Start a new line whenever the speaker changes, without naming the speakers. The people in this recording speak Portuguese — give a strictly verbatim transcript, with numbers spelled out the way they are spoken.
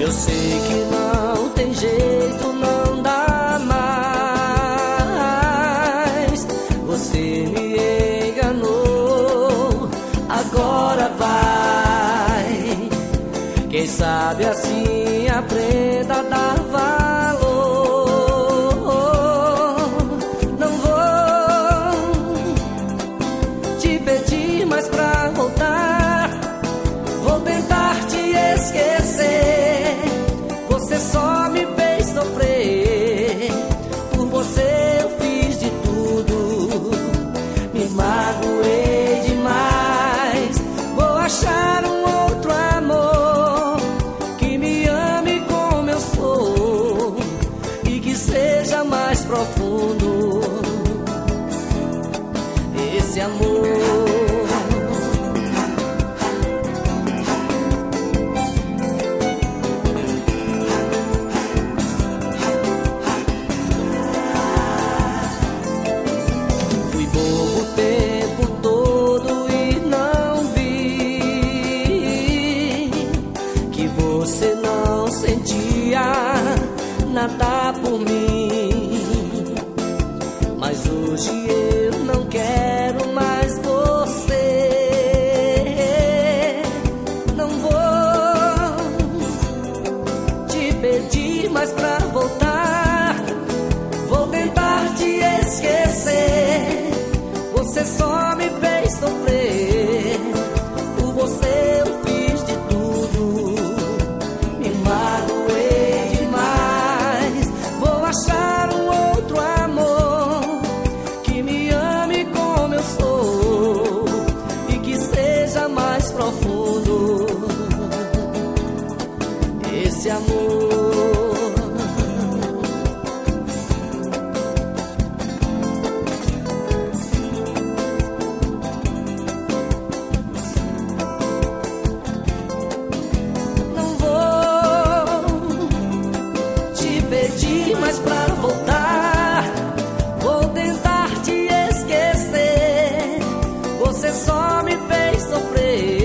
Eu sei que não tem jeito, não dá mais. Você me enganou, agora vai. Quem sabe assim aprenda a dar valor. Não vou te pedir mais pra voltar. Vou tentar te esquecer. Você só me fez sofrer. Por você eu fiz de tudo. Me magoei demais. Vou achar um outro amor que me ame como eu sou e que seja mais profundo esse amor. Você não sentia nada por mim, mas hoje eu não quero mais você. Não vou te pedir mais pra voltar. Vou tentar te esquecer. Você só me fez sofrer. Por você eu fiz de tudo. Me magoei demais. Vou achar um outro amor que me ame como eu sou e que seja mais profundo esse amor. Mas pra voltar, vou tentar te esquecer. Você só me fez sofrer.